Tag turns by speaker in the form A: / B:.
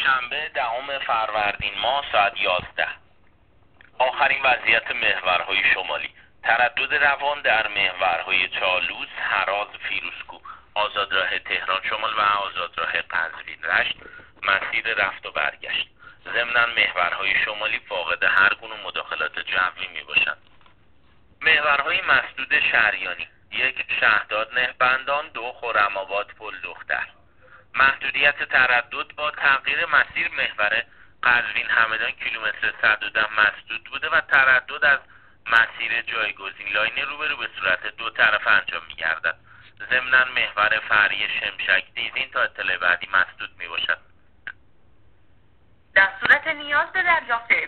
A: شنبه 10 فروردین ماه ساعت 11. آخرین وضعیت محورهای شمالی: تردد روان در محورهای چالوس، هراز، فیروزکوه، آزادراه تهران شمال و آزادراه قزوین رشت مسیر رفت و برگشت. ضمناً محورهای شمالی فاقد هر گونه مداخلات جوی می باشند. محورهای مسدود شهریانی: 1 شهداد نهبندان، 2 خرم‌آباد پل دختر. محدودیت تردد با تغییر مسیر محور قزوین همدان کیلومتر 110 مسدود بوده و تردد از مسیر جایگزین لاین روبرو به صورت دو طرفه انجام می‌گردد. ضمناً محور فرعی شمشک دیزین تا اطلاع بعدی مسدود می‌باشد.
B: در صورت نیاز به دریافت